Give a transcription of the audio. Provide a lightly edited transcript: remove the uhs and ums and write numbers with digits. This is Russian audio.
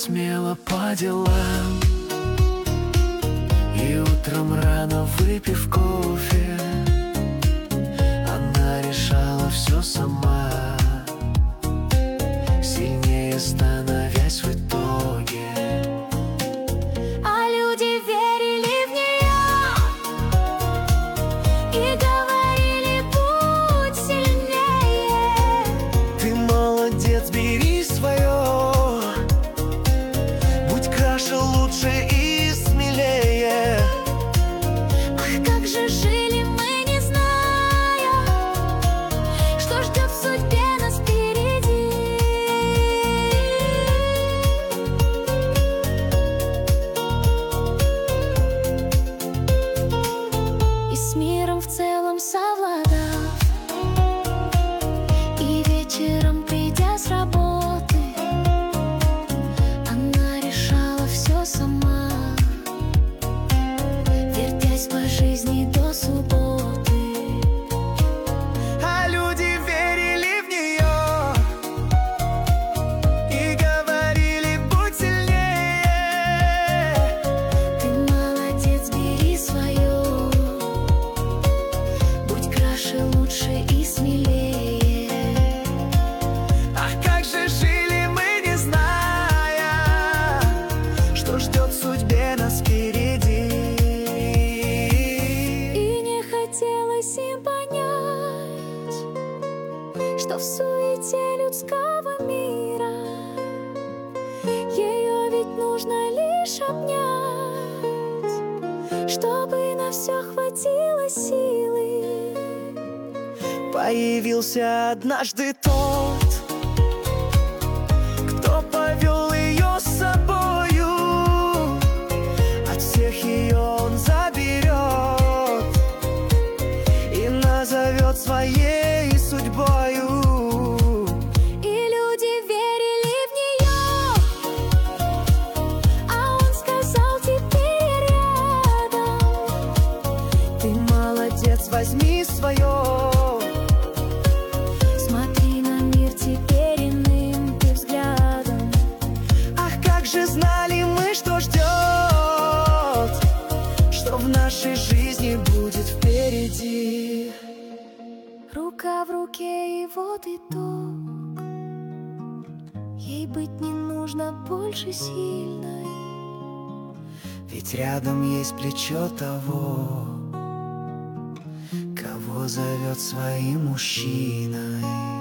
смело по делам, и утром рано, выпив кофе, она решала все сама, сильнее становясь в итоге. А люди верили в нее и говорили: будь сильнее. Ты молодец, бери свое, будь краше, лучше и смелее. Ах, как же жили мы, не зная, что ждет в судьбе нас впереди. И с миром в целом совладав, и вечером, придя с работы, она решала все сама, вертясь по жизни до субботы. А люди верили в нее и говорили: будь сильнее. Ты молодец, бери свое, будь краше, лучше и смелее. Ах, как же жили мы, не зная, что ждет в судьбе нас впереди. И не хотелось им понять, что в суете людского мира ее ведь нужно лишь обнять, чтобы на все хватило силы. Появился однажды тот, кто повел ее с собою, от всех ее он заберет и назовет своей судьбою. И люди верили в нее, а он сказал: теперь рядом. Ты молодец, возьми свое. Смотри на мир теперь иным ты взглядом. Ах, как же знали мы, что ждет, что в нашей жизни будет впереди. Рука в руке, и вот итог. Ей быть не нужно больше сильной, Ведь рядом есть плечо того, кого зовет своим мужчиной.